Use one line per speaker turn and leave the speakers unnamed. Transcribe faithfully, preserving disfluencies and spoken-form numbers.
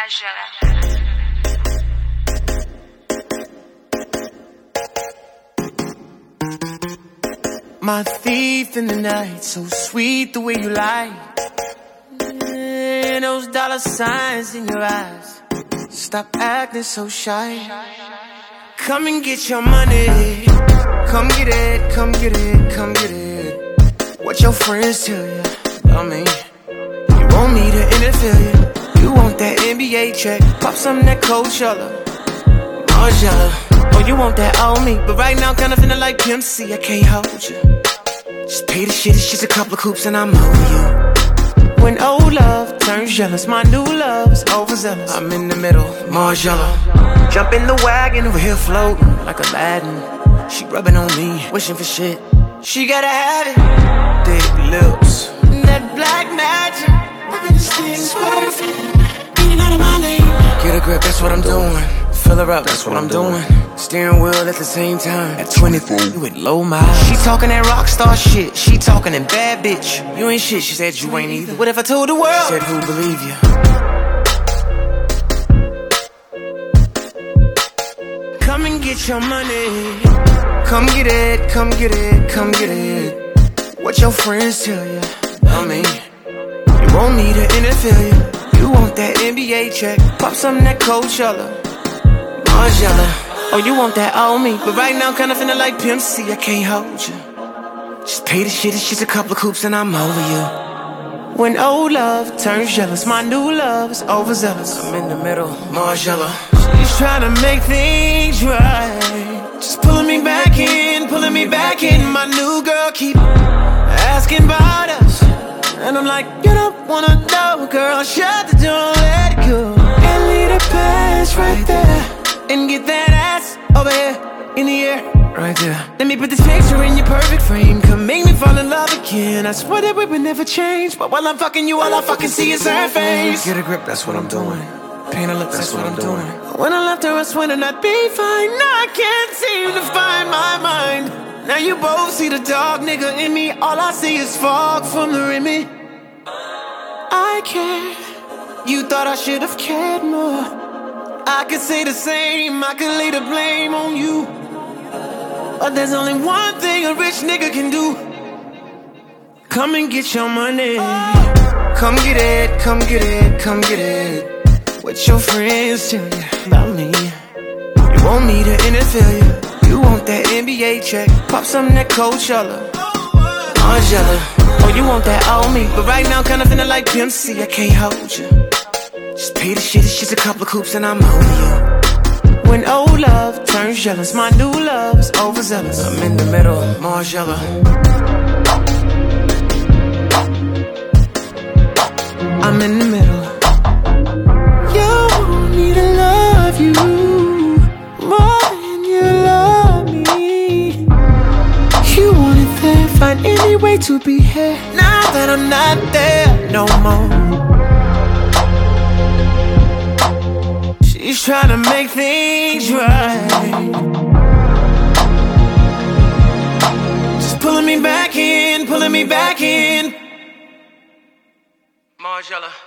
Margiela.
My thief in the night, so sweet the way you lie. And those dollar signs in your eyes, stop acting so shy. Come and get your money, come get it, come get it, come get it. What your friends tell you, I mean, you want me to interfere you. You want that N B A check, pop some of that Coachella, Margiela. Oh, you want that on me, but right now kinda feeling like Pimp C, I can't hold you. Just pay the shit, it's just a couple of coops and I'm over you. When old love turns jealous, my new love is overzealous. I'm in the middle, Margiela. Jump in the wagon, over here floating like Aladdin. She rubbing on me, wishing for shit. She gotta have it. Thick lips, that black magic. Everything's perfect. Getting out of my lane. Get a grip, that's what I'm doing. Fill her up, that's what I'm doing. Steering wheel at the same time. At twenty-four, you with low miles. She talking that rock star shit. She talking that bad bitch. You ain't shit, she said you ain't either. What if I told the world? She said who'd believe you? Come and get your money. Come get it, come get it, come get it. What your friends tell you, I mean, you want me to interfere you. You want that N B A check, pop some of that Coachella, Margiela. Oh, you want that on me, but right now kinda feeling like Pimp C, I can't hold you. Just pay the shit, it's just a couple of coops and I'm over you. When old love turns jealous, my new love is overzealous. I'm in the middle, Margiela. She's trying to make things right, just pulling me back in, pulling me back in. My new girl keep asking about us, and I'm like, you don't wanna know, girl, shut the door, let it go. And leave the past right there, and get that ass over here, in the air, right there. Let me put this picture in your perfect frame, come make me fall in love again. I swear that we would never change, but while I'm fucking you, all I fucking see is her face. Get a grip, that's what I'm doing. Paint her lips, that's what I'm doing. When I left her, I swear that I'd be fine. Now I can't seem to find my mind. Now you both see the dark nigga in me. All I see is fog from the Remy. I care. You thought I should have cared more. I could say the same, I could lay the blame on you. But there's only one thing a rich nigga can do. Come and get your money. Come get it, come get it, come get it. What your friends tell you about me. You want me to interfere you. You want that N B A check, pop some of that Coachella, Margiela. Oh, you want that on me, but right now kinda feeling like Pimp C, I can't hold you. Just pay the shit, it's just a couple of coops and I'm over you. When old love turns jealous, my new love is overzealous. I'm in the middle, Margiela. I'm in the middle. You want me to love you more than you love me. You wanted there, find any way to be here. Now that I'm not there no more. She's trying to make things right, just pulling me back in, pulling me back in, Margiela.